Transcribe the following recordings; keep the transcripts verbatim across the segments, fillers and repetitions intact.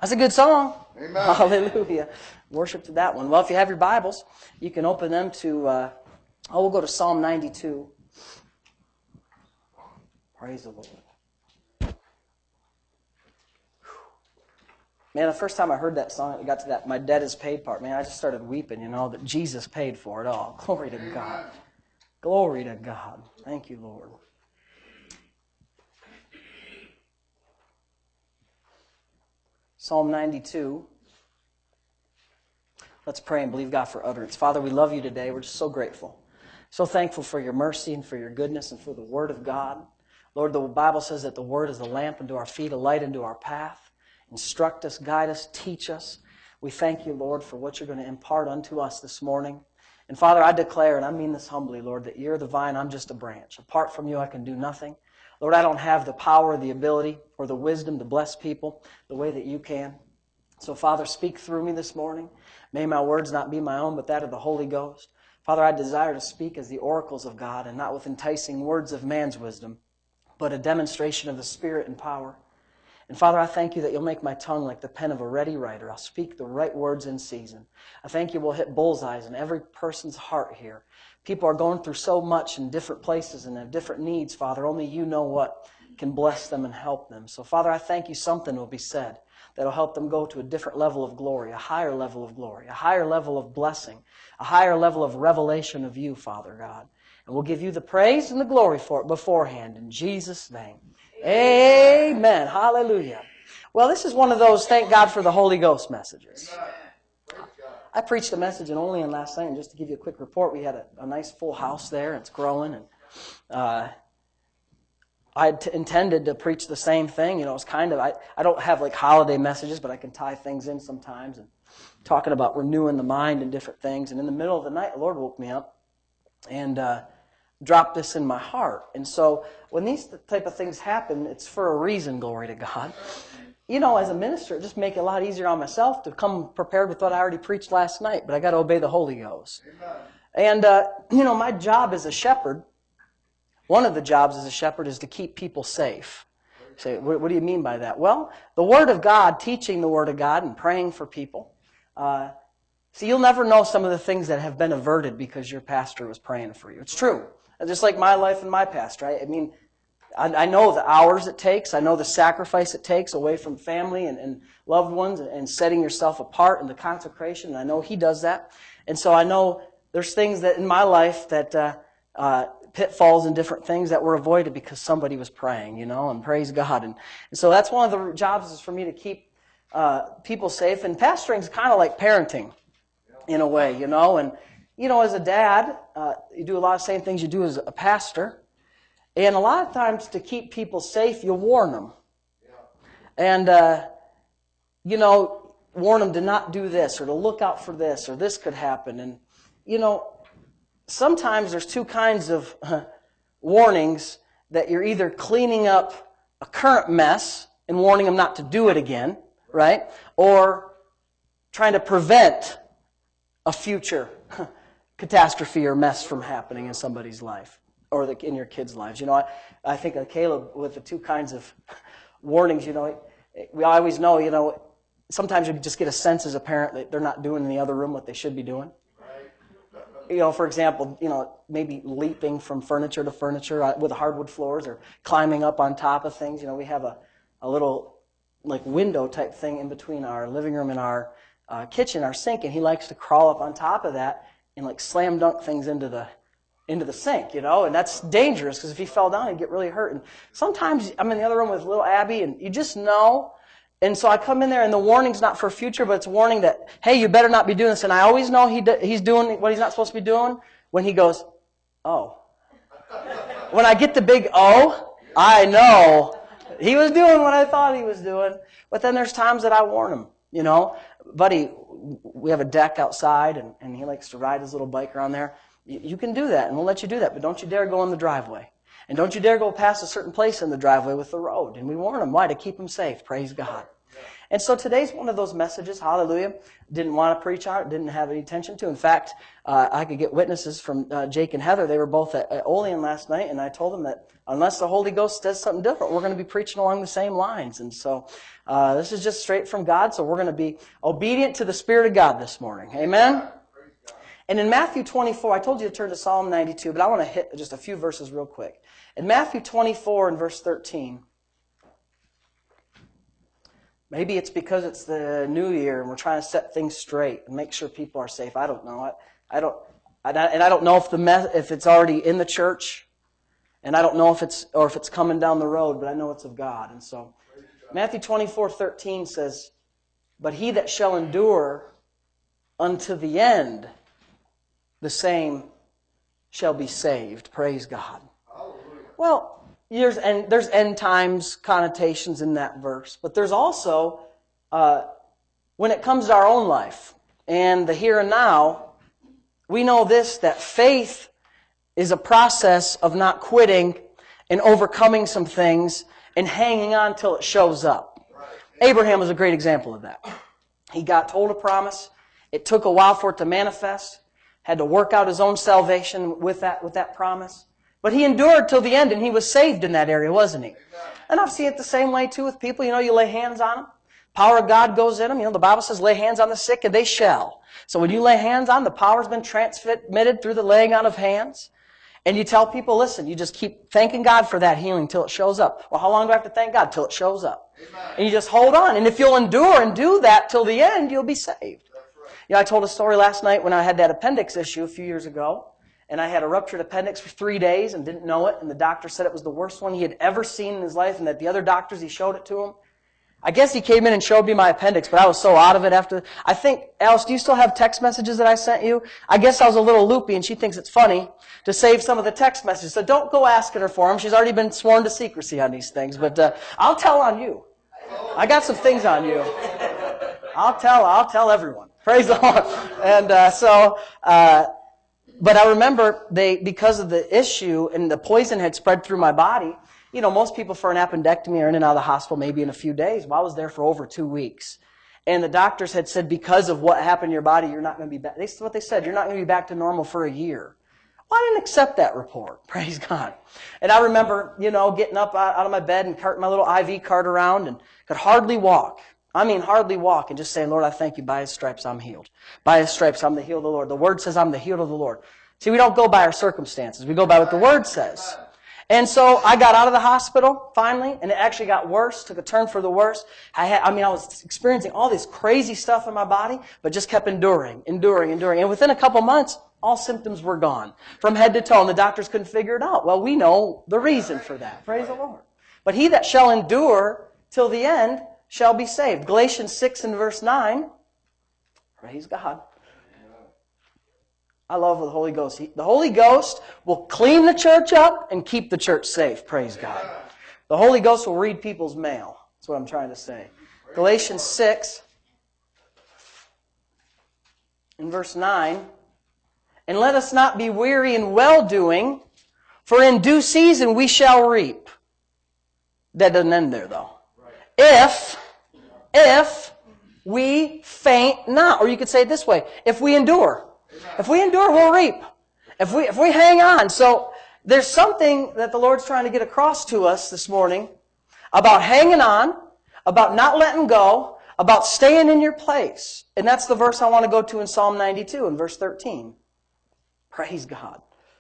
That's a good song. Amen. Hallelujah. Worship to that one. Well, if you have your Bibles, you can open them to, uh, oh, we'll go to Psalm ninety-two. Praise the Lord. Man, the first time I heard that song, it got to that, my debt is paid part, man, I just started weeping, you know, that Jesus paid for it all. Glory to God. Glory to God. Thank you, Lord. Psalm ninety-two. Let's pray and believe God for utterance. Father, we love you today. We're just so grateful. So thankful for your mercy and for your goodness and for the Word of God. Lord, the Bible says that the Word is a lamp unto our feet, a light unto our path. Instruct us, guide us, teach us. We thank you, Lord, for what you're going to impart unto us this morning. And Father, I declare, and I mean this humbly, Lord, that you're the vine, I'm just a branch. Apart from you, I can do nothing. Lord, I don't have the power, the ability, or the wisdom to bless people the way that you can. So, Father, speak through me this morning. May my words not be my own, but that of the Holy Ghost. Father, I desire to speak as the oracles of God and not with enticing words of man's wisdom, but a demonstration of the Spirit and power. And Father, I thank you that you'll make my tongue like the pen of a ready writer. I'll speak the right words in season. I thank you we'll hit bullseyes in every person's heart here. People are going through so much in different places and have different needs, Father. Only you know what can bless them and help them. So, Father, I thank you something will be said that'll help them go to a different level of glory, a higher level of glory, a higher level of blessing, a higher level of revelation of you, Father God. And we'll give you the praise and the glory for it beforehand in Jesus' name. Amen. Hallelujah. Well, this is one of those thank God for the Holy Ghost messages. I preached a message in Olean last night, and just to give you a quick report, we had a, a nice full house there. It's growing, and uh, I had t- intended to preach the same thing. You know, it's kind of, I, I don't have like holiday messages, but I can tie things in sometimes, and talking about renewing the mind and different things. And in the middle of the night, the Lord woke me up and uh, dropped this in my heart. And so when these type of things happen, it's for a reason, glory to God. You know, as a minister, it just make it a lot easier on myself to come prepared with what I already preached last night, but I got to obey the Holy Ghost. Amen. And, uh, you know, my job as a shepherd, one of the jobs as a shepherd is to keep people safe. You say, what, what do you mean by that? Well, the Word of God, teaching the Word of God and praying for people. Uh, see, you'll never know some of the things that have been averted because your pastor was praying for you. It's true. Just like my life and my past, right? I mean, I, I know the hours it takes. I know the sacrifice it takes away from family and, and loved ones and, and setting yourself apart and the consecration. And I know he does that. And so I know there's things that in my life that uh, uh, pitfalls and different things that were avoided because somebody was praying, you know, and praise God. And, and so that's one of the jobs is for me to keep uh, people safe. And pastoring is kind of like parenting in a way, you know. And, you know, as a dad, uh, you do a lot of the same things you do as a pastor. And a lot of times to keep people safe, you warn them. And, uh, you know, warn them to not do this or to look out for this or this could happen. And, you know, sometimes there's two kinds of uh, warnings that you're either cleaning up a current mess and warning them not to do it again, right? Or trying to prevent a future catastrophe or mess from happening in somebody's life or the, in your kids' lives. You know, I, I think of Caleb with the two kinds of warnings, you know, we always know, you know, sometimes you just get a sense as a parent that they're not doing in the other room what they should be doing. You know, for example, you know, maybe leaping from furniture to furniture with hardwood floors or climbing up on top of things. You know, we have a, a little like window type thing in between our living room and our uh, kitchen, our sink, and he likes to crawl up on top of that and like slam dunk things into the into the sink, you know, and that's dangerous because if he fell down, he'd get really hurt. And sometimes I'm in the other room with little Abby, and you just know. And so I come in there, and the warning's not for future, but it's a warning that, hey, you better not be doing this. And I always know he do, he's doing what he's not supposed to be doing when he goes, oh. When I get the big oh, I know he was doing what I thought he was doing. But then there's times that I warn him, you know. Buddy, we have a deck outside, and, and he likes to ride his little bike around there. You, you can do that, and we'll let you do that, but don't you dare go in the driveway. And don't you dare go past a certain place in the driveway with the road. And we warn them. Why? To keep them safe. Praise God. And so today's one of those messages, hallelujah. Didn't want to preach on it, didn't have any intention to. In fact, uh, I could get witnesses from uh, Jake and Heather. They were both at, at Olean last night, and I told them that unless the Holy Ghost does something different, we're going to be preaching along the same lines. And so uh, this is just straight from God, so we're going to be obedient to the Spirit of God this morning. Amen? And in Matthew twenty-four, I told you to turn to Psalm ninety-two, but I want to hit just a few verses real quick. In Matthew twenty-four and verse thirteen, maybe it's because it's the new year and we're trying to set things straight and make sure people are safe. I don't know. I, I don't, I, and I don't know if the me- if it's already in the church, and I don't know if it's or if it's coming down the road, but I know it's of God. And so, Matthew twenty-four thirteen says, "But he that shall endure unto the end, the same shall be saved." Praise God. Hallelujah. Well. There's, and there's end times connotations in that verse. But there's also, uh, when it comes to our own life and the here and now, we know this, that faith is a process of not quitting and overcoming some things and hanging on till it shows up. Right. Abraham was a great example of that. He got told a promise. It took a while for it to manifest. Had to work out his own salvation with that, with that promise. But he endured till the end, and he was saved in that area, wasn't he? Amen. And I've seen it the same way, too, with people. You know, you lay hands on them. Power of God goes in them. You know, the Bible says, lay hands on the sick, and they shall. So when you lay hands on them, the power's been transmitted through the laying on of hands. And you tell people, listen, you just keep thanking God for that healing till it shows up. Well, how long do I have to thank God? Till it shows up. Amen. And you just hold on. And if you'll endure and do that till the end, you'll be saved. That's right. You know, I told a story last night when I had that appendix issue a few years ago. And I had a ruptured appendix for three days and didn't know it. And the doctor said it was the worst one he had ever seen in his life, and that the other doctors, he showed it to him. I guess he came in and showed me my appendix, but I was so out of it after. I think, Alice, do you still have text messages that I sent you? I guess I was a little loopy, and she thinks it's funny to save some of the text messages. So don't go asking her for them. She's already been sworn to secrecy on these things. But uh, I'll tell on you. I got some things on you. I'll tell. I'll tell everyone. Praise the Lord. And uh, so... Uh, But I remember they, because of the issue and the poison had spread through my body, you know, most people for an appendectomy are in and out of the hospital maybe in a few days. Well, I was there for over two weeks. And the doctors had said, because of what happened in your body, you're not going to be back. This is what they said. You're not going to be back to normal for a year. Well, I didn't accept that report. Praise God. And I remember, you know, getting up out of my bed and carting my little I V cart around and could hardly walk. I mean, hardly walk, and just saying, Lord, I thank you. By His stripes, I'm healed. By His stripes, I'm the healed of the Lord. The Word says I'm the healed of the Lord. See, we don't go by our circumstances. We go by what the Word says. And so I got out of the hospital, finally, and it actually got worse, took a turn for the worse. I had, I mean, I was experiencing all this crazy stuff in my body, but just kept enduring, enduring, enduring. And within a couple months, all symptoms were gone, from head to toe, and the doctors couldn't figure it out. Well, we know the reason for that. Praise the Lord. But he that shall endure till the end shall be saved. Galatians six and verse nine. Praise God. I love the Holy Ghost. He, the Holy Ghost will clean the church up and keep the church safe. Praise God. The Holy Ghost will read people's mail. That's what I'm trying to say. Galatians six and verse nine. And let us not be weary in well-doing, for in due season we shall reap. That doesn't end there, though. If, if we faint not. Or you could say it this way, if we endure. If we endure, we'll reap. If we, if we hang on. So there's something that the Lord's trying to get across to us this morning about hanging on, about not letting go, about staying in your place. And that's the verse I want to go to in Psalm ninety-two in verse thirteen. Praise God.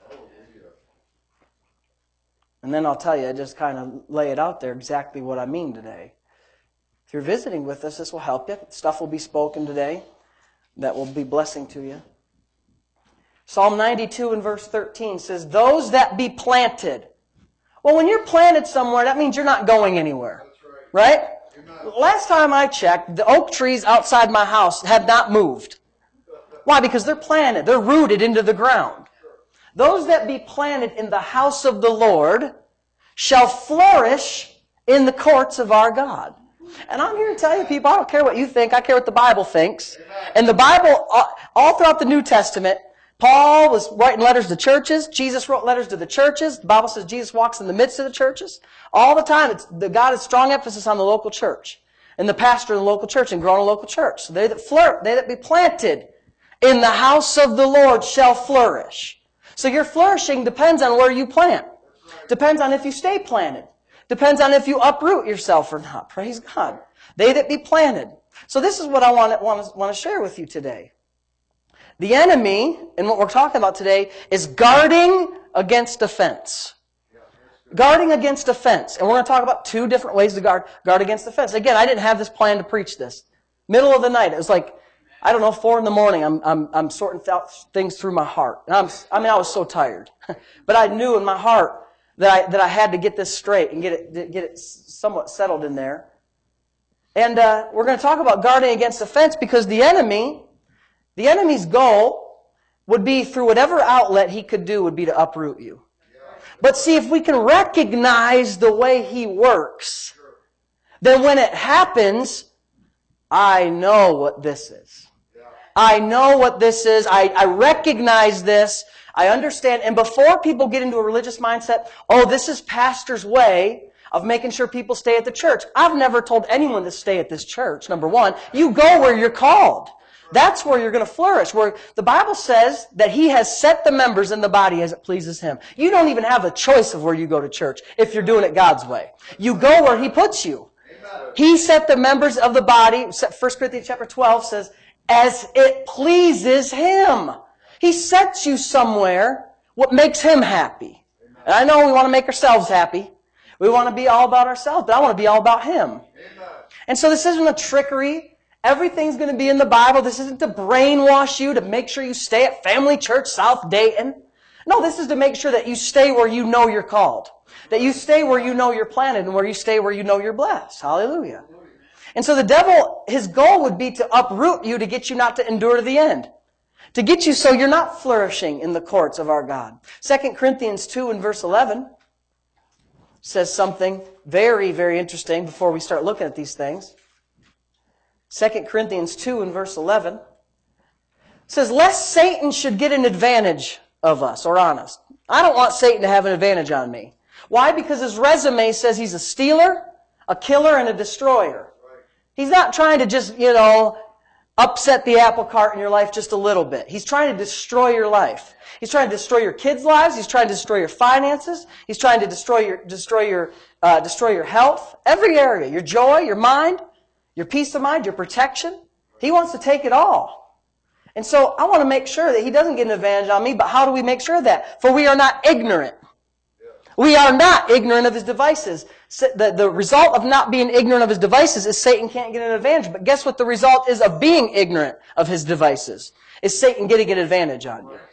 And then I'll tell you, I just kind of lay it out there exactly what I mean today. If you're visiting with us, this will help you. Stuff will be spoken today that will be blessing to you. Psalm ninety-two and verse thirteen says, those that be planted. Well, when you're planted somewhere, that means you're not going anywhere. That's right? Right? Amen. Last time I checked, the oak trees outside my house have not moved. Why? Because they're planted. They're rooted into the ground. Those that be planted in the house of the Lord shall flourish in the courts of our God. And I'm here to tell you, people, I don't care what you think. I care what the Bible thinks. And the Bible, all throughout the New Testament, Paul was writing letters to churches. Jesus wrote letters to the churches. The Bible says Jesus walks in the midst of the churches. All the time, it's, the God has strong emphasis on the local church. and the pastor of the local church and grow in a local church. So they that flourish, they that be planted in the house of the Lord shall flourish. So your flourishing depends on where you plant. Depends on if you stay planted. Depends on if you uproot yourself or not. Praise God. They that be planted. So this is what I want to, want to, want to share with you today. The enemy, and what we're talking about today, is guarding against offense. Guarding against offense. And we're going to talk about two different ways to guard, guard against offense. Again, I didn't have this plan to preach this. Middle of the night. It was like, I don't know, four in the morning. I'm, I'm, I'm sorting out things through my heart. And I'm, I mean, I was so tired. But I knew in my heart that I, that I had to get this straight and get it, get it somewhat settled in there. And, uh, we're going to talk about guarding against offense because the enemy, the enemy's goal would be through whatever outlet he could do would be to uproot you. But see, if we can recognize the way he works, then when it happens, I know what this is. I know what this is. I, I recognize this. I understand. And before people get into a religious mindset, oh, this is pastor's way of making sure people stay at the church. I've never told anyone to stay at this church, number one. You go where you're called. That's where you're going to flourish. Where the Bible says that He has set the members in the body as it pleases Him. You don't even have a choice of where you go to church if you're doing it God's way. You go where He puts you. He set the members of the body, First Corinthians chapter twelve says, as it pleases Him. He sets you somewhere what makes Him happy. And I know we want to make ourselves happy. We want to be all about ourselves, but I want to be all about Him. And so this isn't a trickery. Everything's going to be in the Bible. This isn't to brainwash you to make sure you stay at Family Church South Dayton. No, this is to make sure that you stay where you know you're called. That you stay where you know you're planted and where you stay where you know you're blessed. Hallelujah. And so the devil, his goal would be to uproot you to get you not to endure to the end. To get you so you're not flourishing in the courts of our God. Second Corinthians two and verse eleven says something very, very interesting before we start looking at these things. Second Corinthians two and verse eleven says, lest Satan should get an advantage of us or on us. I don't want Satan to have an advantage on me. Why? Because his resume says he's a stealer, a killer, and a destroyer. He's not trying to just, you know, upset the apple cart in your life just a little bit. He's trying to destroy your life. He's trying to destroy your kids' lives. He's trying to destroy your finances. He's trying to destroy your, destroy your, uh, destroy your health. Every area. Your joy, your mind, your peace of mind, your protection. He wants to take it all. And so I want to make sure that he doesn't get an advantage on me, but how do we make sure of that? For we are not ignorant. We are not ignorant of his devices. The, the result of not being ignorant of his devices is Satan can't get an advantage. But guess what the result is of being ignorant of his devices? Is Satan getting an advantage on you.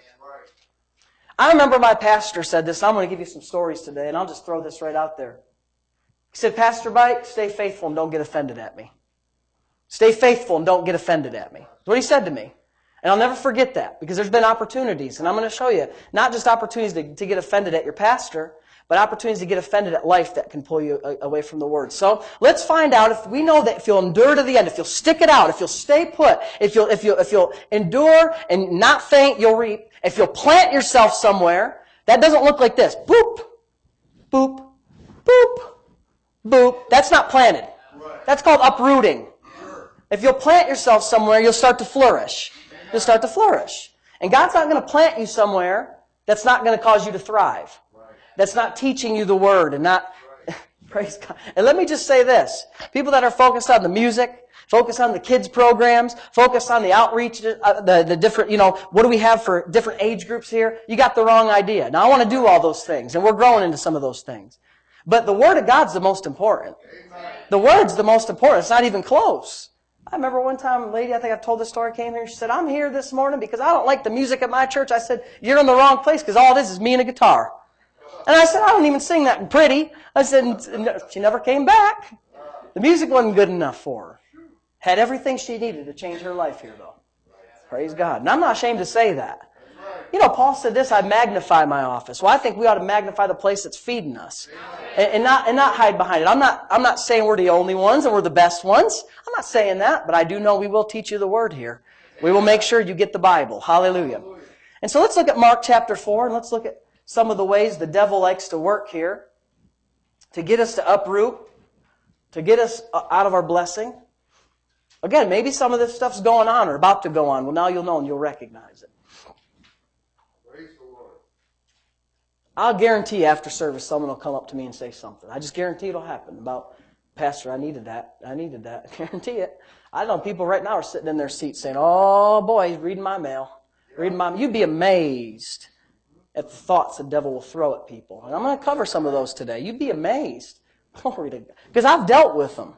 I remember my pastor said this. I'm going to give you some stories today, and I'll just throw this right out there. He said, Pastor Mike, stay faithful and don't get offended at me. Stay faithful and don't get offended at me. That's what he said to me. And I'll never forget that, because there's been opportunities, and I'm going to show you, not just opportunities to, to get offended at your pastor, but opportunities to get offended at life that can pull you away from the Word. So let's find out if we know that if you'll endure to the end, if you'll stick it out, if you'll stay put, if you'll, if you'll, if you'll endure and not faint, you'll reap. If you'll plant yourself somewhere, that doesn't look like this. Boop, boop, boop, boop. That's not planted. That's called uprooting. If you'll plant yourself somewhere, you'll start to flourish. You'll start to flourish. And God's not going to plant you somewhere that's not going to cause you to thrive. That's not teaching you the Word and not, praise God. And let me just say this. People that are focused on the music, focused on the kids programs, focused on the outreach, uh, the, the different, you know, what do we have for different age groups here? You got the wrong idea. Now I want to do all those things, and we're growing into some of those things. But the Word of God's the most important. The Word's the most important. It's not even close. I remember one time a lady, I think I've told this story, came here. She said, I'm here this morning because I don't like the music at my church. I said, you're in the wrong place because all it is is me and a guitar. And I said, I don't even sing that pretty. I said, she never came back. The music wasn't good enough for her. Had everything she needed to change her life here, though. Praise God. And I'm not ashamed to say that. You know, Paul said this, I magnify my office. Well, I think we ought to magnify the place that's feeding us. And, and not and not hide behind it. I'm not I'm not saying we're the only ones and we're the best ones. I'm not saying that, but I do know we will teach you the Word here. We will make sure you get the Bible. Hallelujah. And so let's look at Mark chapter four, and let's look at some of the ways the devil likes to work here to get us to uproot, to get us out of our blessing. Again, maybe some of this stuff's going on or about to go on. Well, now you'll know and you'll recognize it. Praise the Lord. I'll guarantee after service someone will come up to me and say something. I just guarantee it'll happen about, Pastor, I needed that. I needed that. I guarantee it. I know people right now are sitting in their seats saying, oh boy, he's reading my mail. Reading my, you'd be amazed at the thoughts the devil will throw at people. And I'm going to cover some of those today. You'd be amazed. Glory to God. Because I've dealt with them.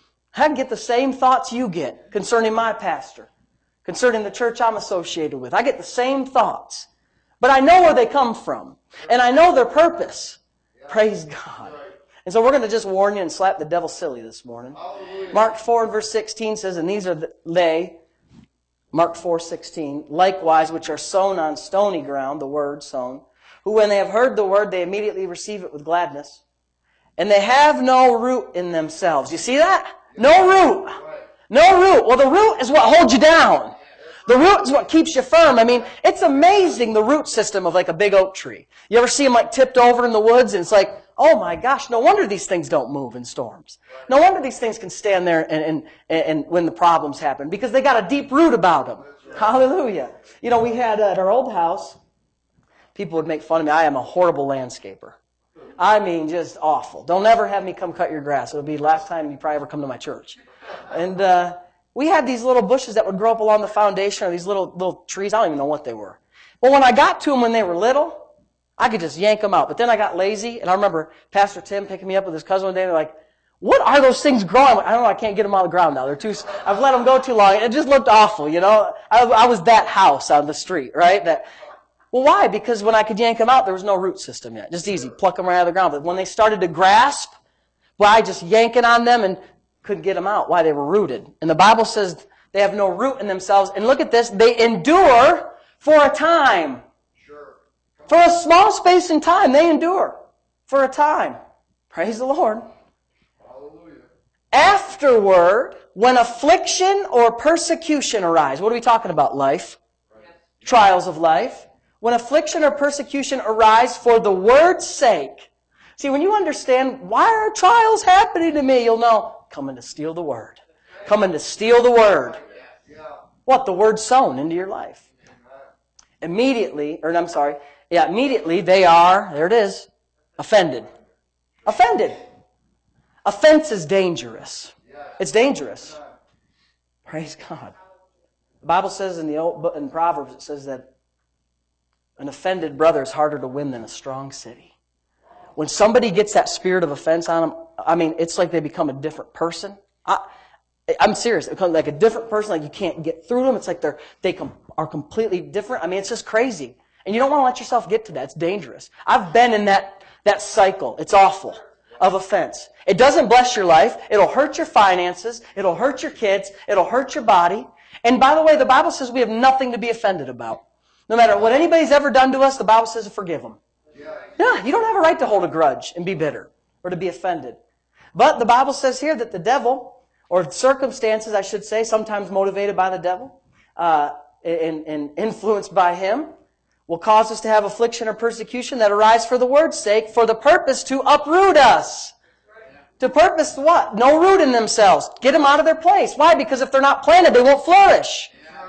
I get the same thoughts you get concerning my pastor, concerning the church I'm associated with. I get the same thoughts. But I know where they come from. And I know their purpose. Praise God. And so we're going to just warn you and slap the devil silly this morning. Hallelujah. Mark four and verse sixteen says, and these are the, they, Mark four sixteen, likewise, which are sown on stony ground, the word sown, who when they have heard the word, they immediately receive it with gladness. And they have no root in themselves. You see that? No root. No root. Well, the root is what holds you down. The root is what keeps you firm. I mean, it's amazing, the root system of like a big oak tree. You ever see them like tipped over in the woods and it's like, oh my gosh, no wonder these things don't move in storms. No wonder these things can stand there and, and, and when the problems happen because they got a deep root about them. Hallelujah. You know, we had at our old house, people would make fun of me. I am a horrible landscaper. I mean, just awful. Don't ever have me come cut your grass. It'll be the last time you probably ever come to my church. And uh, we had these little bushes that would grow up along the foundation, or these little little trees. I don't even know what they were. But when I got to them when they were little, I could just yank them out. But then I got lazy, and I remember Pastor Tim picking me up with his cousin one day, and they're like, what are those things growing? I don't know, I can't get them out of the ground now. They're too, I've let them go too long. It just looked awful, you know. I, I was that house on the street, right? That. Well, why? Because when I could yank them out, there was no root system yet. Just easy, pluck them right out of the ground. But when they started to grasp, well, I just yanking on them and couldn't get them out. Why? They were rooted. And the Bible says they have no root in themselves. And look at this, they endure for a time. Sure. For a small space in time, they endure for a time. Praise the Lord. Hallelujah. Afterward, when affliction or persecution arise, what are we talking about? Life. Trials of life. When affliction or persecution arise for the word's sake. See, when you understand why are trials happening to me, you'll know, coming to steal the word. Coming to steal the word. What? The word sown into your life. Immediately, or I'm sorry, yeah, immediately they are, there it is, offended. Offended. Offense is dangerous. It's dangerous. Praise God. The Bible says in the old, in Proverbs, it says that an offended brother is harder to win than a strong city. When somebody gets that spirit of offense on them, I mean, it's like they become a different person. I, I'm serious. They become like a different person, like you can't get through them. It's like they're, they com- are completely different. I mean, it's just crazy. And you don't want to let yourself get to that. It's dangerous. I've been in that, that cycle. It's awful. Of offense. It doesn't bless your life. It'll hurt your finances. It'll hurt your kids. It'll hurt your body. And by the way, the Bible says we have nothing to be offended about. No matter what anybody's ever done to us, the Bible says to forgive them. Yeah, you don't have a right to hold a grudge and be bitter or to be offended. But the Bible says here that the devil, or circumstances, I should say, sometimes motivated by the devil uh, and, and influenced by him, will cause us to have affliction or persecution that arise for the word's sake, for the purpose to uproot us. To purpose what? No root in themselves. Get them out of their place. Why? Because if they're not planted, they won't flourish.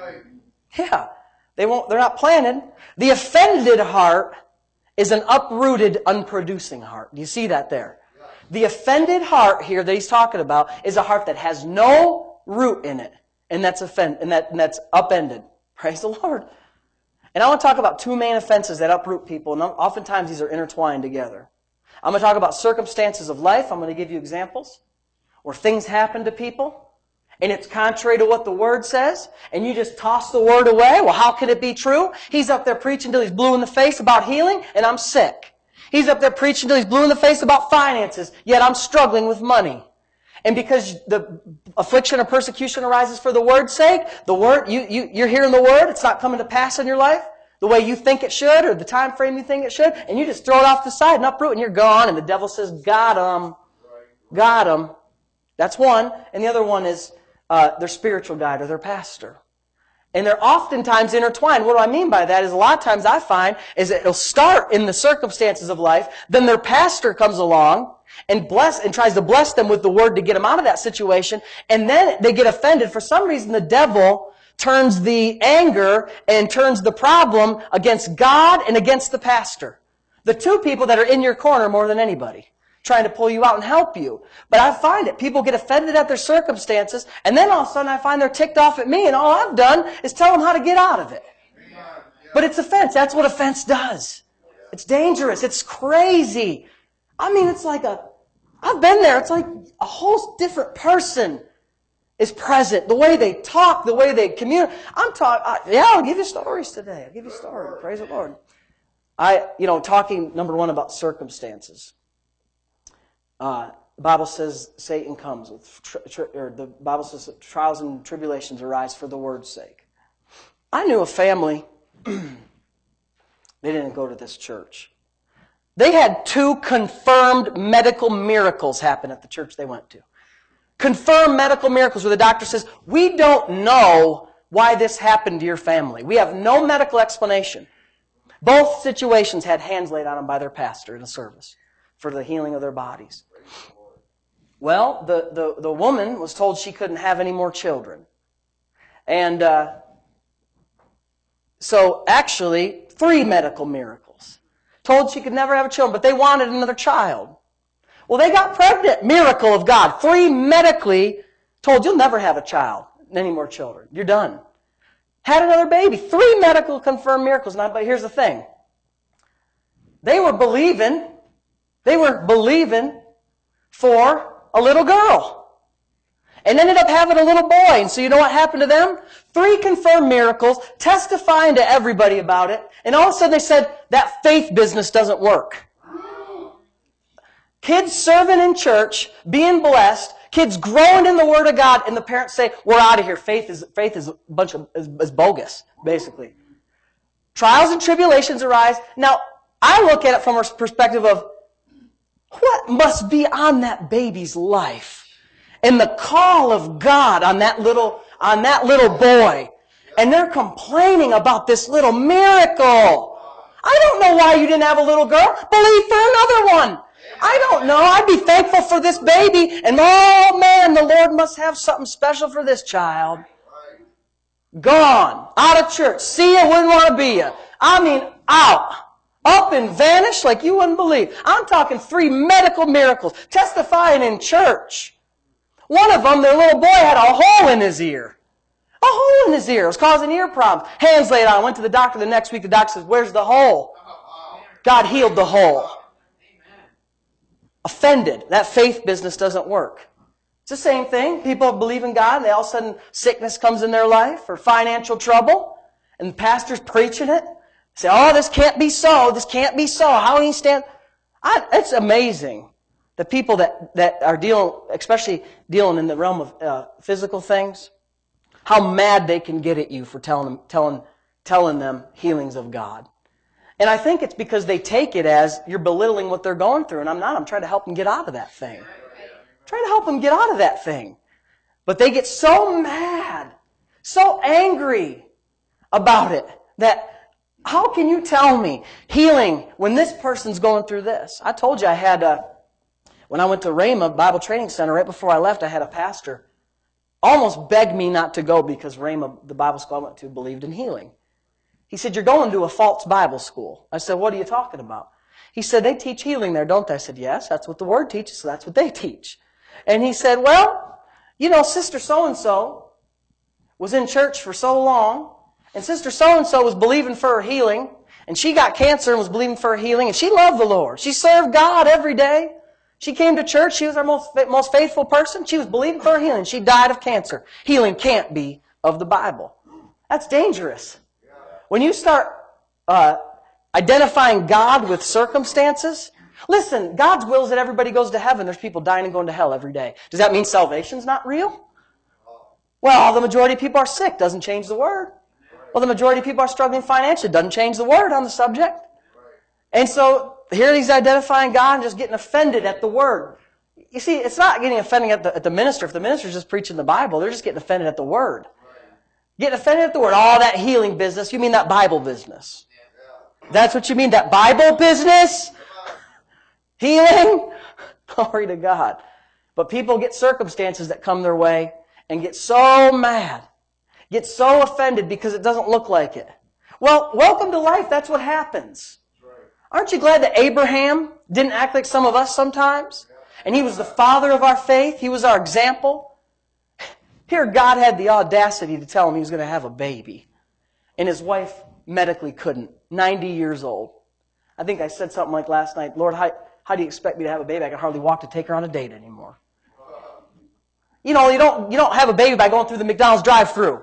Yeah. They won't, they're not planted. The offended heart is an uprooted, unproducing heart. Do you see that there? The offended heart here that he's talking about is a heart that has no root in it. And that's offend, and that, and that's upended. Praise the Lord. And I want to talk about two main offenses that uproot people, and oftentimes these are intertwined together. I'm going to talk about circumstances of life. I'm going to give you examples where things happen to people, and it's contrary to what the Word says, and you just toss the Word away. Well, how can it be true? He's up there preaching till he's blue in the face about healing, and I'm sick. He's up there preaching till he's blue in the face about finances, yet I'm struggling with money. And because the affliction or persecution arises for the Word's sake, the Word, you, you, you're hearing the Word, it's not coming to pass in your life the way you think it should or the time frame you think it should, and you just throw it off the side and uproot and you're gone, and the devil says, got him. Got him. That's one. And the other one is uh, their spiritual guide or their pastor. And they're oftentimes intertwined. What do I mean by that is a lot of times I find is that it'll start in the circumstances of life, then their pastor comes along, and bless and tries to bless them with the word to get them out of that situation, and then they get offended. For some reason, the devil turns the anger and turns the problem against God and against the pastor. The two people that are in your corner more than anybody, trying to pull you out and help you. But I find it. People get offended at their circumstances, and then all of a sudden I find they're ticked off at me, and all I've done is tell them how to get out of it. But it's offense. That's what offense does. It's dangerous. It's crazy. I mean, it's like a, I've been there. It's like a whole different person is present. The way they talk, the way they communicate. I'm talking, yeah, I'll give you stories today. I'll give you stories. Praise the Lord. I, you know, talking, number one, about circumstances. Uh, the Bible says Satan comes with, tri- tri- or the Bible says that trials and tribulations arise for the word's sake. I knew a family, they didn't go to this church. They had two confirmed medical miracles happen at the church they went to. Confirmed medical miracles where the doctor says, we don't know why this happened to your family. We have no medical explanation. Both situations had hands laid on them by their pastor in a service for the healing of their bodies. Well, the, the, the woman was told she couldn't have any more children. And uh, so actually, three medical miracles. Told she could never have a child, but they wanted another child. Well, they got pregnant. Miracle of God. Three medically told, you'll never have a child, any more children. You're done. Had another baby. Three medical confirmed miracles. Now, but here's the thing. They were believing, they were believing for a little girl. And ended up having a little boy. And so you know what happened to them? Three confirmed miracles, testifying to everybody about it. And all of a sudden they said, that faith business doesn't work. Kids serving in church, being blessed, kids growing in the Word of God, and the parents say, we're out of here. Faith is faith is a bunch of is, is bogus, basically. Trials and tribulations arise. Now, I look at it from a perspective of what must be on that baby's life, and the call of God on that little on that little boy, and they're complaining about this little miracle. I don't know why you didn't have a little girl. Believe for another one. I don't know. I'd be thankful for this baby. And oh man, the Lord must have something special for this child. Gone. Out of church. See ya, wouldn't want to be ya. I mean, out. Up and vanished like you wouldn't believe. I'm talking three medical miracles. Testifying in church. One of them, their little boy had a hole in his ear. A hole in his ear. It was causing ear problems. Hands laid on. Went to the doctor the next week. The doctor says, where's the hole? God healed the hole. Offended. That faith business doesn't work. It's the same thing. People believe in God, and they all of a sudden sickness comes in their life or financial trouble, and the pastor's preaching it. Say, oh, this can't be so. This can't be so. How do you stand? I, it's amazing. The people that, that are dealing, especially dealing in the realm of uh, physical things, how mad they can get at you for telling them, telling, telling them healings of God. And I think it's because they take it as you're belittling what they're going through. And I'm not. I'm trying to help them get out of that thing. I'm trying to help them get out of that thing. But they get so mad, so angry about it that how can you tell me healing when this person's going through this? I told you I had, a, when I went to Rhema Bible Training Center, right before I left, I had a pastor almost beg me not to go because Rhema, the Bible school I went to, believed in healing. He said, you're going to a false Bible school. I said, what are you talking about? He said, they teach healing there, don't they? I said, yes, that's what the Word teaches, so that's what they teach. And he said, well, you know, Sister so-and-so was in church for so long, and Sister so-and-so was believing for her healing, and she got cancer and was believing for her healing, and she loved the Lord. She served God every day. She came to church. She was our most, most faithful person. She was believing for her healing. She died of cancer. Healing can't be of the Bible. That's dangerous. When you start uh, identifying God with circumstances, listen, God's will is that everybody goes to heaven. There's people dying and going to hell every day. Does that mean salvation's not real? Well, the majority of people are sick. Doesn't change the word. Well, the majority of people are struggling financially. Doesn't change the word on the subject. And so here he's identifying God and just getting offended at the word. You see, it's not getting offended at the, at the minister. If the minister's just preaching the Bible, they're just getting offended at the word. Getting offended at the word. All that healing business. You mean that Bible business. That's what you mean, that Bible business? Healing? Glory to God. But people get circumstances that come their way and get so mad, get so offended because it doesn't look like it. Well, welcome to life. That's what happens. Aren't you glad that Abraham didn't act like some of us sometimes? And he was the father of our faith. He was our example. Here, God had the audacity to tell him he was going to have a baby. And his wife medically couldn't. ninety years old. I think I said something like last night, Lord, how, how do you expect me to have a baby? I can hardly walk to take her on a date anymore. You know, you don't, you don't have a baby by going through the McDonald's drive-thru.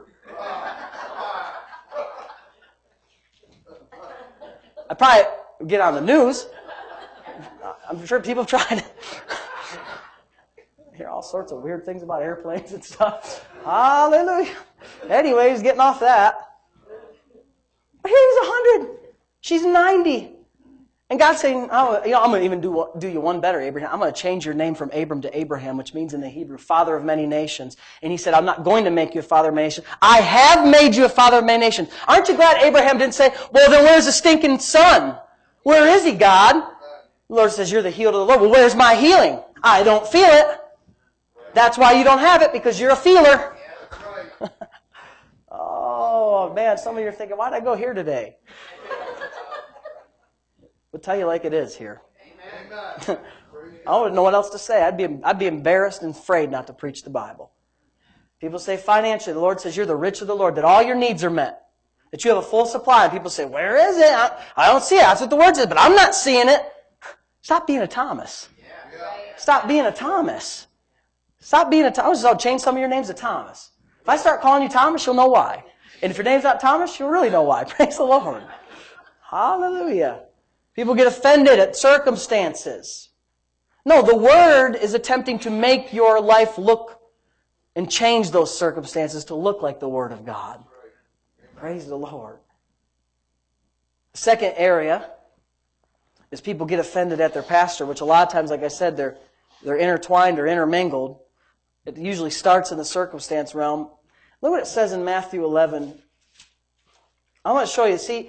I probably get on the news. I'm sure people have tried. Hear all sorts of weird things about airplanes and stuff. Hallelujah. Anyways, getting off that. But he's a hundred. She's ninety. And God's saying, oh, you know, I'm going to even do, do you one better, Abraham. I'm going to change your name from Abram to Abraham, which means in the Hebrew, father of many nations. And he said, I'm not going to make you a father of many nations. I have made you a father of many nations. Aren't you glad Abraham didn't say, well, then where's the stinking son? Where is he, God? The Lord says, you're the healed of the Lord. Well, where's my healing? I don't feel it. That's why you don't have it, because you're a feeler. Oh, man, some of you are thinking, why did I go here today? We'll tell you like it is here. Amen. I wouldn't know what else to say. I'd be, I'd be embarrassed and afraid not to preach the Bible. People say financially, the Lord says you're the rich of the Lord, that all your needs are met, that you have a full supply. And people say, where is it? I, I don't see it. That's what the Word says, but I'm not seeing it. Stop being a Thomas. Stop being a Thomas. Stop being a Thomas. I'll change some of your names to Thomas. If I start calling you Thomas, you'll know why. And if your name's not Thomas, you'll really know why. Praise the Lord. Hallelujah. People get offended at circumstances. No, the Word is attempting to make your life look and change those circumstances to look like the Word of God. Praise the Lord. The second area is people get offended at their pastor, which a lot of times, like I said, they're, they're intertwined or intermingled. It usually starts in the circumstance realm. Look what it says in Matthew eleven. I want to show you. See,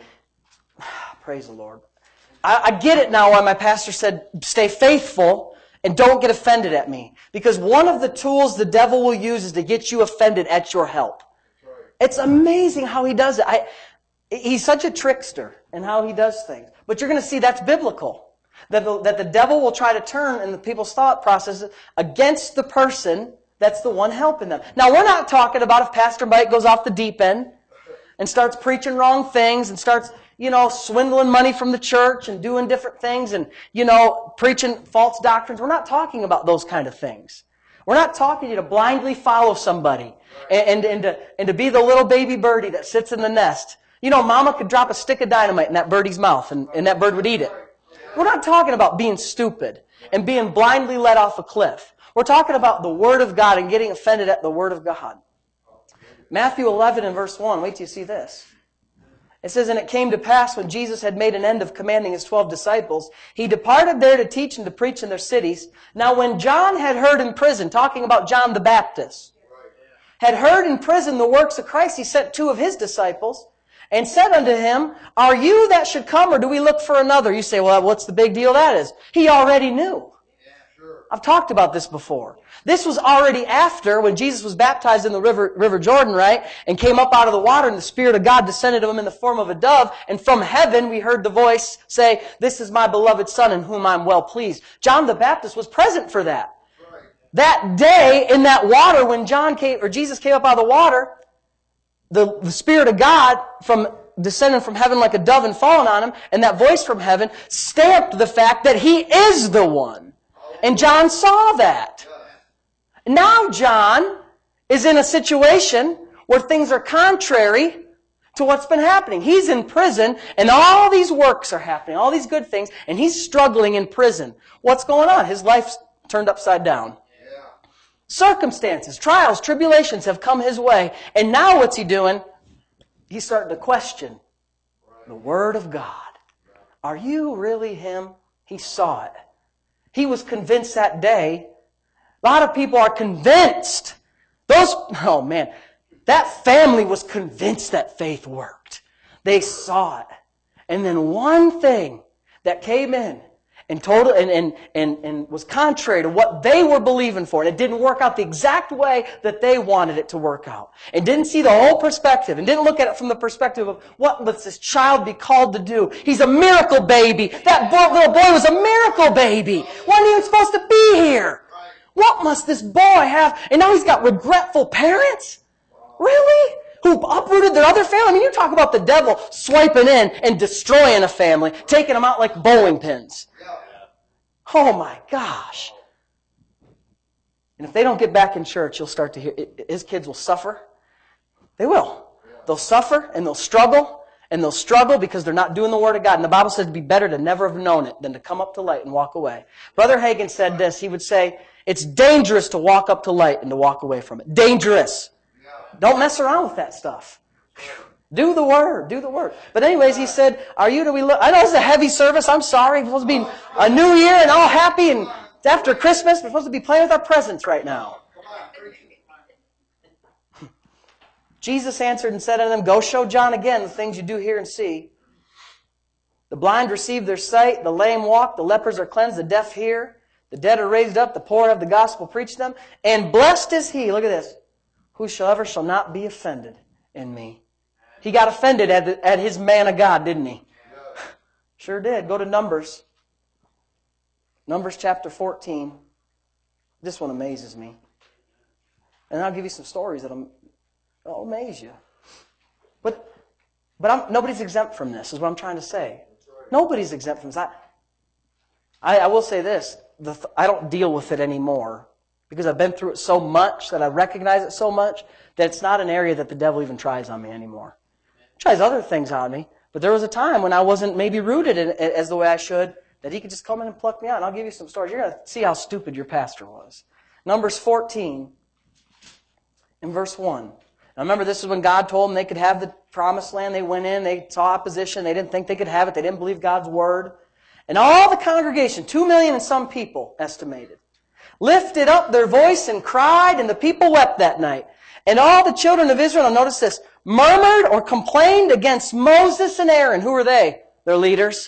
praise the Lord. I, I get it now why my pastor said, stay faithful and don't get offended at me. Because one of the tools the devil will use is to get you offended at your help. It's amazing how he does it. I, he's such a trickster in how he does things. But you're going to see that's biblical. That the, that the devil will try to turn in the people's thought processes against the person that's the one helping them. Now, we're not talking about if Pastor Mike goes off the deep end and starts preaching wrong things and starts, you know, swindling money from the church and doing different things and, you know, preaching false doctrines. We're not talking about those kind of things. We're not talking to you to blindly follow somebody and, and, and, to, and to be the little baby birdie that sits in the nest. You know, mama could drop a stick of dynamite in that birdie's mouth and, and that bird would eat it. We're not talking about being stupid and being blindly led off a cliff. We're talking about the Word of God and getting offended at the Word of God. Matthew eleven and verse one, wait till you see this. It says, and it came to pass when Jesus had made an end of commanding his twelve disciples, he departed there to teach and to preach in their cities. Now when John had heard in prison, talking about John the Baptist, had heard in prison the works of Christ, he sent two of his disciples and said unto him, are you that should come, or do we look for another? You say, well, what's the big deal that is? He already knew. I've talked about this before. This was already after when Jesus was baptized in the river, river Jordan, right? And came up out of the water and the Spirit of God descended on him in the form of a dove. And from heaven we heard the voice say, this is my beloved Son in whom I'm well pleased. John the Baptist was present for that. Right. That day in that water when John came, or Jesus came up out of the water, the, the Spirit of God from descending from heaven like a dove and falling on him, and that voice from heaven stamped the fact that he is the one. And John saw that. Now John is in a situation where things are contrary to what's been happening. He's in prison and all these works are happening, all these good things, and he's struggling in prison. What's going on? His life's turned upside down. Yeah. Circumstances, trials, tribulations have come his way. And now what's he doing? He's starting to question the Word of God. Are you really him? He saw it. He was convinced that day. A lot of people are convinced. Those, oh man, that family was convinced that faith worked. They saw it. And then one thing that came in and total and, and, and, and was contrary to what they were believing for. And it didn't work out the exact way that they wanted it to work out. And didn't see the whole perspective and didn't look at it from the perspective of what must this child be called to do. He's a miracle baby. That bo- little boy was a miracle baby. Wasn't even supposed to be here. What must this boy have? And now he's got regretful parents? Really? Who uprooted their other family? I mean, you talk about the devil swiping in and destroying a family, taking them out like bowling pins. Oh my gosh. And if they don't get back in church, you'll start to hear, his kids will suffer. They will. They'll suffer and they'll struggle and they'll struggle because they're not doing the Word of God. And the Bible says it'd be better to never have known it than to come up to light and walk away. Brother Hagin said this. He would say, it's dangerous to walk up to light and to walk away from it. Dangerous. Don't mess around with that stuff. Do the Word. Do the Word. But anyways, he said, are you, do we look, I know it's a heavy service. I'm sorry. It's supposed to be a new year and all happy and after Christmas. We're supposed to be playing with our presents right now. Jesus answered and said unto them, go show John again the things you do hear and see. The blind receive their sight, the lame walk, the lepers are cleansed, the deaf hear, the dead are raised up, the poor have the gospel preached to them. And blessed is he, look at this, whosoever shall not be offended in me. He got offended at, the, at his man of God, didn't he? Sure did. Go to Numbers. Numbers chapter fourteen. This one amazes me. And I'll give you some stories that'll, that'll amaze you. But but I'm, nobody's exempt from this, is what I'm trying to say. Nobody's exempt from this. I, I, I will say this. The, I don't deal with it anymore because I've been through it so much that I recognize it so much that it's not an area that the devil even tries on me anymore. He tries other things on me, but there was a time when I wasn't maybe rooted in it as the way I should, that he could just come in and pluck me out. And I'll give you some stories. You're going to see how stupid your pastor was. Numbers fourteen, in verse one. Now remember, this is when God told them they could have the promised land. They went in, they saw opposition, they didn't think they could have it, they didn't believe God's word. And all the congregation, two million and some people estimated, lifted up their voice and cried, and the people wept that night. And all the children of Israel, now notice this, murmured or complained against Moses and Aaron. Who were they? Their leaders.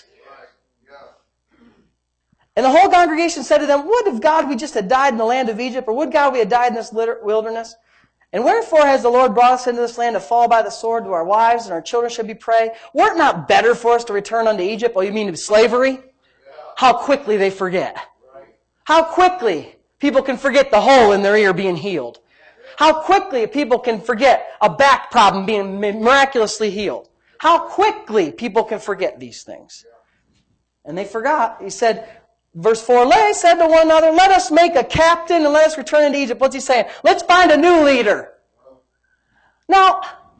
And the whole congregation said to them, would have God we just had died in the land of Egypt, or would God we had died in this wilderness? And wherefore has the Lord brought us into this land to fall by the sword to our wives and our children should be prey? Were it not better for us to return unto Egypt? Oh, you mean to slavery? How quickly they forget. How quickly people can forget the hole in their ear being healed. How quickly people can forget a back problem being miraculously healed. How quickly people can forget these things. And they forgot. He said, verse four, they said to one another, let us make a captain and let us return into Egypt. What's he saying? Let's find a new leader. Now,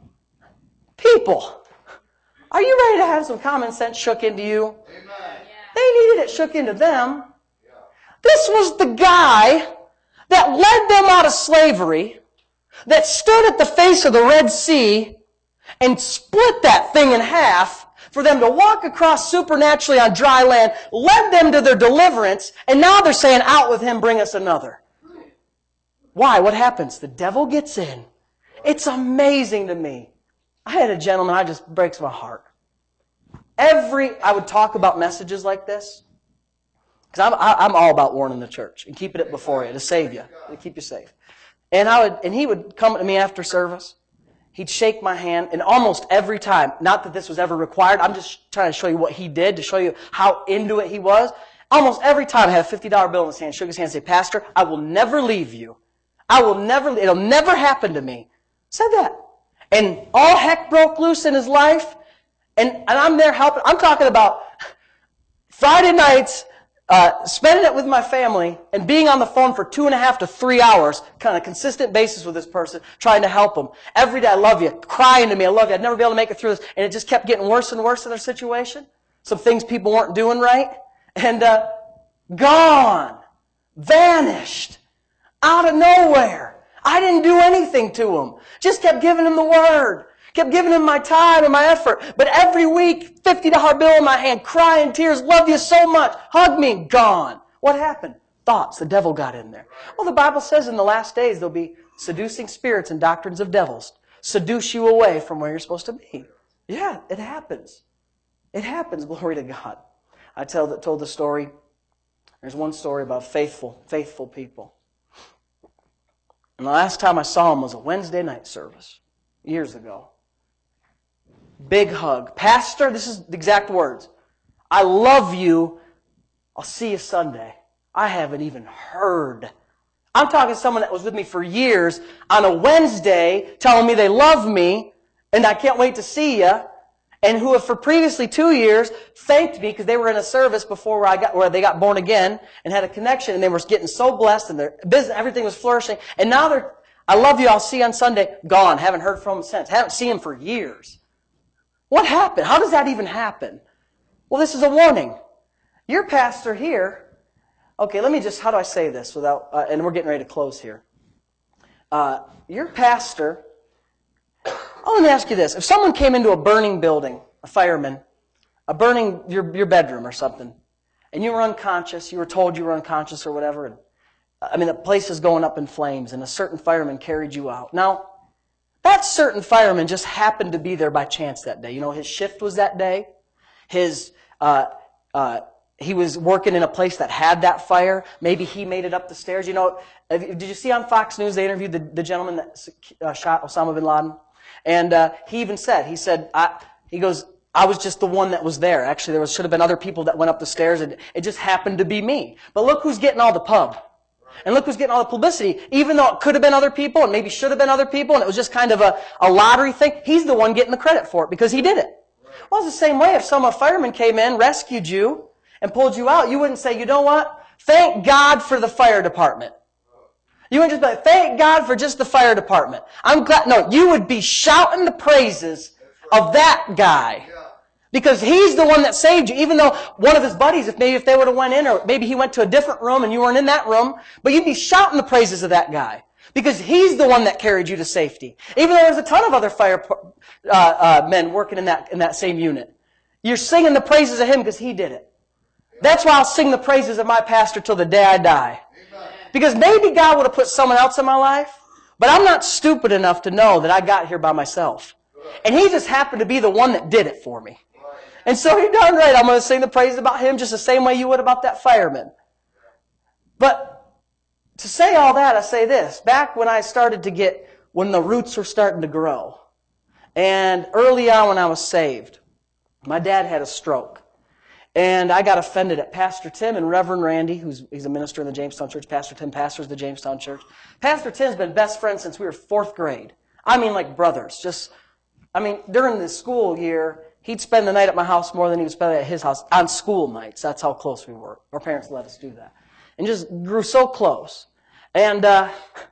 people, are you ready to have some common sense shook into you? Amen. They needed it shook into them. This was the guy that led them out of slavery, that stood at the face of the Red Sea and split that thing in half for them to walk across supernaturally on dry land, led them to their deliverance, and now they're saying, out with him, bring us another. Why? What happens? The devil gets in. It's amazing to me. I had a gentleman, I just breaks my heart. Every, I would talk about messages like this, because I'm, I'm all about warning the church and keeping it before you to save you, to keep you safe. And I would, and he would come to me after service. He'd shake my hand, and almost every time, not that this was ever required, I'm just trying to show you what he did, to show you how into it he was. Almost every time I had a fifty dollar bill in his hand, shook his hand and said, Pastor, I will never leave you. I will never, it'll never happen to me. Said that. And all heck broke loose in his life, and, and I'm there helping. I'm talking about Friday nights, Uh, spending it with my family and being on the phone for two and a half to three hours, kind of consistent basis with this person, trying to help them. Every day, I love you, crying to me, I love you, I'd never be able to make it through this. And it just kept getting worse and worse in their situation. Some things people weren't doing right. And, uh, gone. Vanished. Out of nowhere. I didn't do anything to them. Just kept giving him the word. Kept giving him my time and my effort. But every week, fifty dollar bill in my hand, crying tears, love you so much, hug me, gone. What happened? Thoughts. The devil got in there. Well, the Bible says in the last days there'll be seducing spirits and doctrines of devils. Seduce you away from where you're supposed to be. Yeah, it happens. It happens, glory to God. I tell, told the story There's one story about faithful, faithful people. And the last time I saw him was a Wednesday night service, years ago. Big hug. Pastor, this is the exact words. I love you. I'll see you Sunday. I haven't even heard. I'm talking to someone that was with me for years on a Wednesday telling me they love me and I can't wait to see you. And who have for previously two years thanked me because they were in a service before where I got where they got born again and had a connection and they were getting so blessed and their business, everything was flourishing. And now they're, I love you, I'll see you on Sunday. Gone. Haven't heard from them since. Haven't seen them for years. What happened? How does that even happen? Well, this is a warning. Your pastor here, okay, let me just, how do I say this without, uh, and we're getting ready to close here. Uh, your pastor, oh, let me ask you this. If someone came into a burning building, a fireman, a burning, your, your bedroom or something, and you were unconscious, you were told you were unconscious or whatever, and, I mean, the place is going up in flames, and a certain fireman carried you out. Now, that certain fireman just happened to be there by chance that day. You know, his shift was that day. His, uh, uh, he was working in a place that had that fire. Maybe he made it up the stairs. You know, did you see on Fox News they interviewed the, the gentleman that uh, shot Osama bin Laden? And uh, he even said, he said, I, he goes, I was just the one that was there. Actually, there was, should have been other people that went up the stairs, and it just happened to be me. But look who's getting all the pub. And look who's getting all the publicity. Even though it could have been other people, and maybe should have been other people, and it was just kind of a, a lottery thing, he's the one getting the credit for it because he did it. Well, it's the same way. If some fireman came in, rescued you, and pulled you out, you wouldn't say, you know what? Thank God for the fire department. You wouldn't just be like, thank God for just the fire department. I'm glad. No, you would be shouting the praises of that guy. Because he's the one that saved you. Even though one of his buddies, if maybe if they would have went in, or maybe he went to a different room and you weren't in that room, but you'd be shouting the praises of that guy. Because he's the one that carried you to safety. Even though there's a ton of other fire uh, uh, men working in that, in that same unit. You're singing the praises of him because he did it. That's why I'll sing the praises of my pastor till the day I die. Because maybe God would have put someone else in my life, but I'm not stupid enough to know that I got here by myself. And he just happened to be the one that did it for me. And so you're darn right, I'm going to sing the praises about him just the same way you would about that fireman. But to say all that, I say this. Back when I started to get, when the roots were starting to grow, and early on when I was saved, my dad had a stroke. And I got offended at Pastor Tim and Reverend Randy, who's he's a minister in the Jamestown Church. Pastor Tim pastors the Jamestown Church. Pastor Tim's been best friends since we were fourth grade. I mean, like brothers. Just, I mean, during the school year, he'd spend the night at my house more than he would spend at his house on school nights. That's how close we were. Our parents let us do that. And just grew so close. And uh,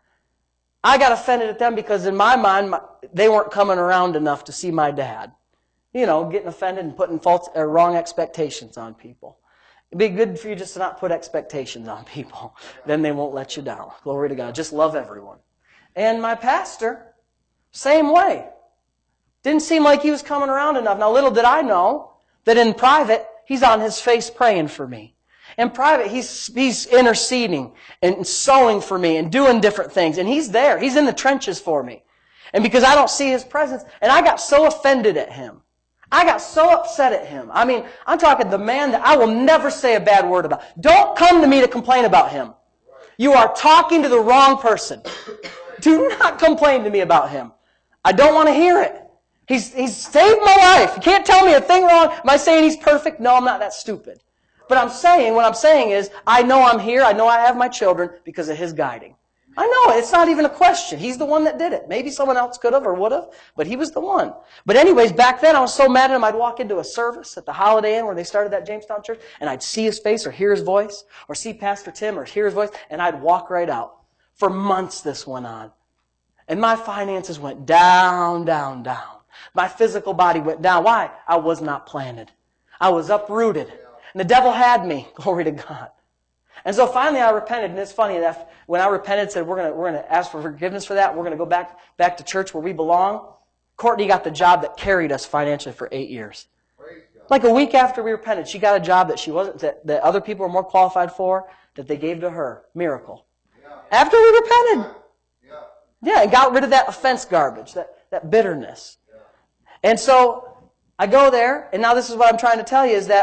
I got offended at them because in my mind, my, they weren't coming around enough to see my dad. You know, getting offended and putting false or wrong expectations on people. It'd be good for you just to not put expectations on people. Then they won't let you down. Glory to God. Just love everyone. And my pastor, same way. Didn't seem like he was coming around enough. Now, little did I know that in private, he's on his face praying for me. In private, he's he's interceding and sowing for me and doing different things. And he's there. He's in the trenches for me. And because I don't see his presence, and I got so offended at him. I got so upset at him. I mean, I'm talking the man that I will never say a bad word about. Don't come to me to complain about him. You are talking to the wrong person. Do not complain to me about him. I don't want to hear it. He's, he's saved my life. You can't tell me a thing wrong. Am I saying he's perfect? No, I'm not that stupid. But I'm saying, what I'm saying is, I know I'm here. I know I have my children because of his guiding. I know, it's not even a question. He's the one that did it. Maybe someone else could have or would have, but he was the one. But anyways, back then I was so mad at him, I'd walk into a service at the Holiday Inn where they started that Jamestown church, and I'd see his face or hear his voice, or see Pastor Tim or hear his voice, and I'd walk right out. For months this went on. And my finances went down, down, down. My physical body went down. Why? I was not planted. I was uprooted. And the devil had me. Glory to God. And so finally I repented, and it's funny that when I repented, said we're going we're going to ask for forgiveness for that, we're going to go back back to church where we belong. Courtney got the job that carried us financially for eight years. Like a week after we repented, she got a job that she wasn't that, that other people were more qualified for, that they gave to her. Miracle. Yeah. After we repented. Yeah. Yeah, and got rid of that offense garbage, that, that bitterness. Yeah. And so I go there, and now this is what I'm trying to tell you is that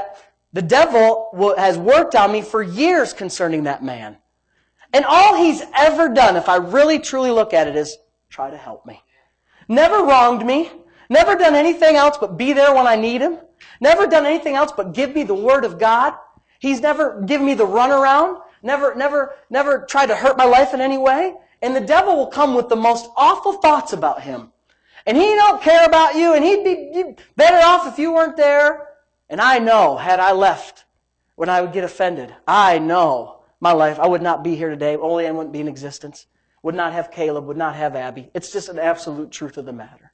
The devil has worked on me for years concerning that man. And all he's ever done, if I really truly look at it, is try to help me. Never wronged me. Never done anything else but be there when I need him. Never done anything else but give me the Word of God. He's never given me the runaround. Never, never, never tried to hurt my life in any way. And the devil will come with the most awful thoughts about him. And he don't care about you, and he'd be better off if you weren't there. And I know, had I left when I would get offended, I know my life, I would not be here today. Ole Ann wouldn't be in existence. Would not have Caleb, would not have Abby. It's just an absolute truth of the matter.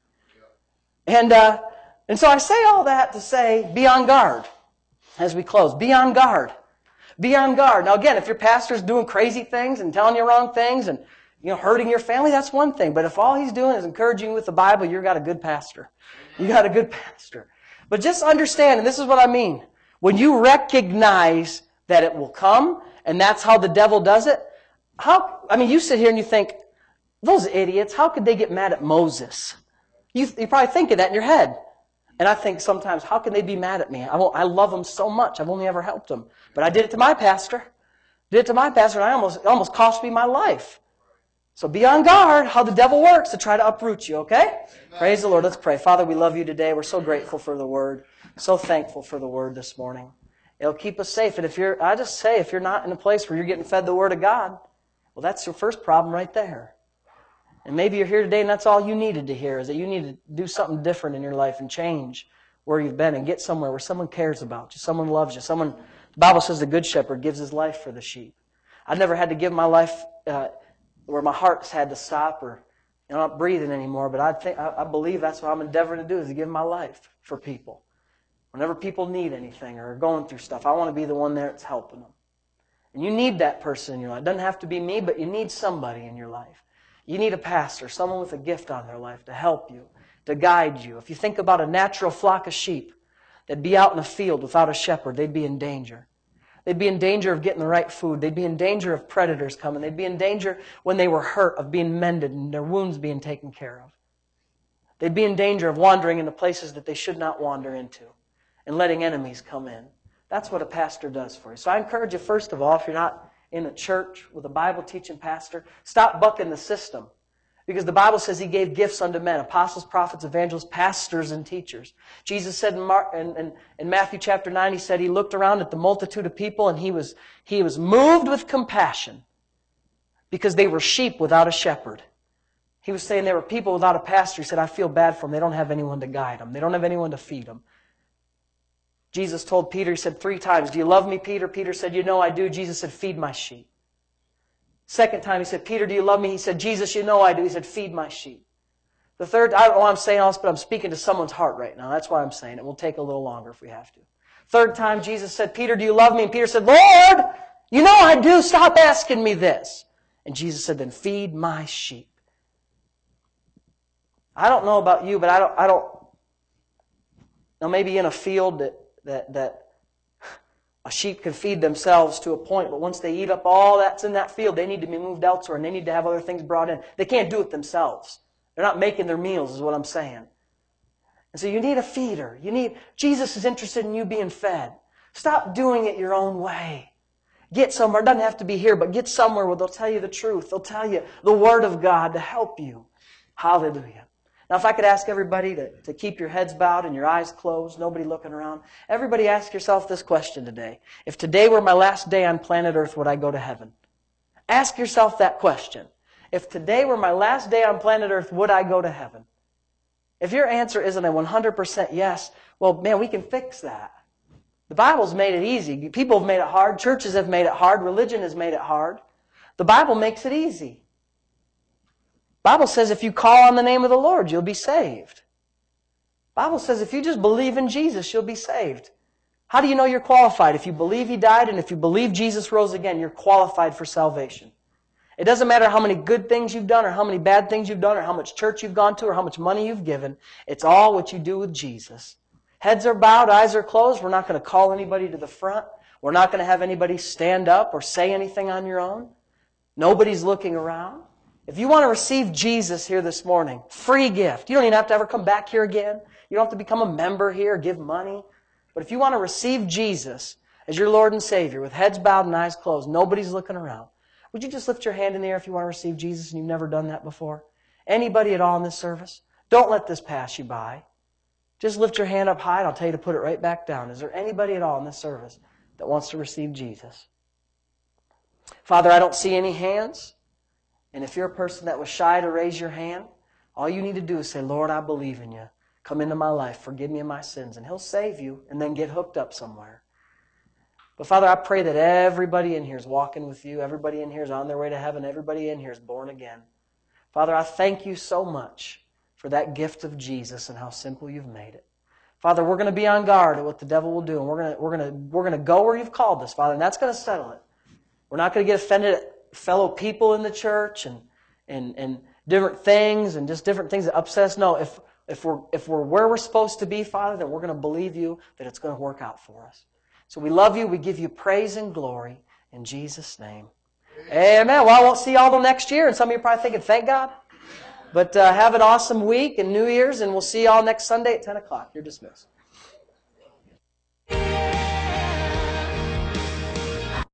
And uh, and so I say all that to say, be on guard as we close. Be on guard. Be on guard. Now again, if your pastor's doing crazy things and telling you wrong things and you know hurting your family, that's one thing. But if all he's doing is encouraging you with the Bible, you've got a good pastor. You got a good pastor. But just understand, and this is what I mean, when you recognize that it will come, and that's how the devil does it, how, I mean, you sit here and you think, those idiots, how could they get mad at Moses? You, you probably think of that in your head. And I think sometimes, how can they be mad at me? I, won't, I love them so much. I've only ever helped them. But I did it to my pastor. Did it to my pastor, and I almost, it almost cost me my life. So be on guard how the devil works to try to uproot you, okay? Amen. Praise the Lord. Let's pray. Father, we love you today. We're so grateful for the Word. So thankful for the Word this morning. It'll keep us safe. And if you're, I just say, if you're not in a place where you're getting fed the Word of God, well, that's your first problem right there. And maybe you're here today and that's all you needed to hear, is that you need to do something different in your life and change where you've been and get somewhere where someone cares about you, someone loves you, someone, the Bible says the good shepherd gives his life for the sheep. I've never had to give my life uh, where my heart's had to stop or you know, I'm not breathing anymore, but I think I, I believe that's what I'm endeavoring to do, is to give my life for people. Whenever people need anything or are going through stuff, I want to be the one there that's helping them. And you need that person in your life. It doesn't have to be me, but you need somebody in your life. You need a pastor, someone with a gift on their life to help you, to guide you. If you think about a natural flock of sheep that'd be out in a field without a shepherd, they'd be in danger. They'd be in danger of getting the right food. They'd be in danger of predators coming. They'd be in danger when they were hurt of being mended and their wounds being taken care of. They'd be in danger of wandering into places that they should not wander into and letting enemies come in. That's what a pastor does for you. So I encourage you, first of all, if you're not in a church with a Bible-teaching pastor, stop bucking the system. Because the Bible says He gave gifts unto men, apostles, prophets, evangelists, pastors, and teachers. Jesus said in, Mark, in, in, in Matthew chapter nine, He said He looked around at the multitude of people and He was, he was moved with compassion because they were sheep without a shepherd. He was saying there were people without a pastor. He said, I feel bad for them. They don't have anyone to guide them. They don't have anyone to feed them. Jesus told Peter, He said three times, do you love me, Peter? Peter said, you know I do. Jesus said, feed my sheep. Second time He said, Peter, do you love me? He said, Jesus, you know I do. He said, feed my sheep. The third, I don't know why I'm saying all this, but I'm speaking to someone's heart right now. That's why I'm saying it. We'll take a little longer if we have to. Third time Jesus said, Peter, do you love me? And Peter said, Lord, you know I do. Stop asking me this. And Jesus said, then feed my sheep. I don't know about you, but I don't, I don't, now maybe in a field that, that, that a sheep can feed themselves to a point, but once they eat up all that's in that field, they need to be moved elsewhere and they need to have other things brought in. They can't do it themselves. They're not making their meals, is what I'm saying. And so you need a feeder. You need, Jesus is interested in you being fed. Stop doing it your own way. Get somewhere. It doesn't have to be here, but get somewhere where they'll tell you the truth. They'll tell you the Word of God to help you. Hallelujah. Now, if I could ask everybody to, to keep your heads bowed and your eyes closed, nobody looking around. Everybody ask yourself this question today. If today were my last day on planet Earth, would I go to heaven? Ask yourself that question. If today were my last day on planet Earth, would I go to heaven? If your answer isn't a one hundred percent yes, well, man, we can fix that. The Bible's made it easy. People have made it hard. Churches have made it hard. Religion has made it hard. The Bible makes it easy. The Bible says if you call on the name of the Lord, you'll be saved. The Bible says if you just believe in Jesus, you'll be saved. How do you know you're qualified? If you believe He died and if you believe Jesus rose again, you're qualified for salvation. It doesn't matter how many good things you've done or how many bad things you've done or how much church you've gone to or how much money you've given. It's all what you do with Jesus. Heads are bowed, eyes are closed. We're not going to call anybody to the front. We're not going to have anybody stand up or say anything on your own. Nobody's looking around. If you want to receive Jesus here this morning, free gift. You don't even have to ever come back here again. You don't have to become a member here, give money. But if you want to receive Jesus as your Lord and Savior with heads bowed and eyes closed, nobody's looking around, would you just lift your hand in the air if you want to receive Jesus and you've never done that before? Anybody at all in this service? Don't let this pass you by. Just lift your hand up high and I'll tell you to put it right back down. Is there anybody at all in this service that wants to receive Jesus? Father, I don't see any hands. And if you're a person that was shy to raise your hand, all you need to do is say, Lord, I believe in you. Come into my life. Forgive me of my sins. And He'll save you and then get hooked up somewhere. But Father, I pray that everybody in here is walking with you. Everybody in here is on their way to heaven. Everybody in here is born again. Father, I thank you so much for that gift of Jesus and how simple you've made it. Father, we're going to be on guard at what the devil will do. And we're going to, we're going to, we're going to go where you've called us, Father. And that's going to settle it. We're not going to get offended at fellow people in the church and, and, and different things and just different things that upset us. No, if, if, we're, if we're where we're supposed to be, Father, then we're going to believe you that it's going to work out for us. So we love you. We give you praise and glory in Jesus' name. Amen. Amen. Well, I won't see y'all till next year. And some of you are probably thinking, thank God. But uh, have an awesome week and New Year's, and we'll see y'all next Sunday at ten o'clock. You're dismissed.